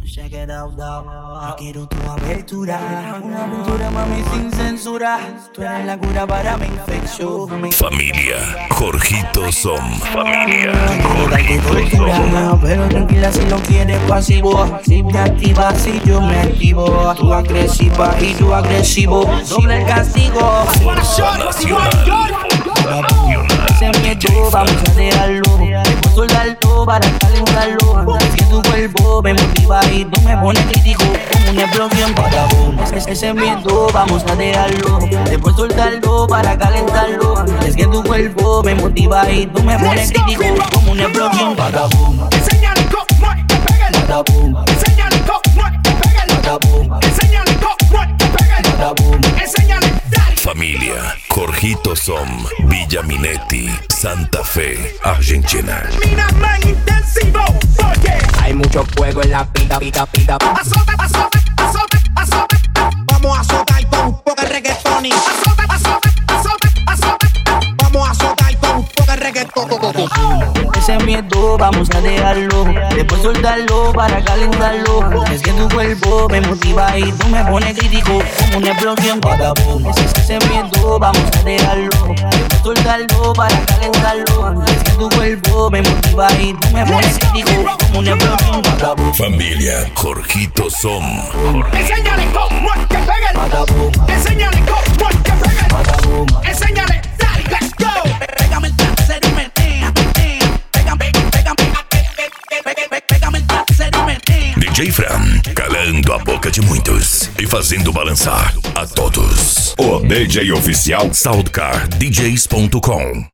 Check it out, dog. Quiero tu apertura, una aventura, mami, sin censura. Tú eres la cura para mi infección. Familia Jorgito Som. Familia Jorgito Som. Pero tranquila si lo quieres pasivo. Si te activas, si yo me activo. Tú agresiva y tú agresivo. Doble el castigo. Nacional. Ese miedo vamos a dejarlo. Debo soltarlo para calentarlo. Si tu cuerpo me motiva y no me pone crítico como una explosión para boom. Ese miedo vamos a dejarlo. Debo soltarlo para calentarlo. Es que tu cuerpo me motiva y no me pone crítico como una explosión para boom. Enséñale cómo te pega Para boom. Enséñale cómo te pega Para boom. Enséñale cómo te pega Para boom. Enséñale, dale. Familia Jorgito Som. Villa Minetti, Santa Fe, Argentina. Mina man intensivo, porque Hay mucho fuego en la pita, pita, pita. azota, azota, azota, azota. Vamos a azotar con un poco de reggaetón y Azota, azota, azota, azota. vamos a azotar con un poco de reggaetón. Ese miedo vamos a dejarlo. Después soltarlo para calentarlo. Es que tu cuerpo me motiva y tú me pones crítico como una explosión para boom. Ese miedo vamos a dejarlo. Después soltarlo para calentarlo. Es que tu cuerpo me motiva y tú me pones crítico como una explosión para boom. Familia Jorgito Som. Enséñale cómo te pega Para boom. Enséñale cómo te pega Para boom. Enséñale, dale, let's go. Pégame el trasero y menea, menea. Pégame, pégame, pégame el trasero y menea. DJ Fran, calando a boca de muitos e fazendo balançar a todos. O DJ oficial SoundCardDJs.com.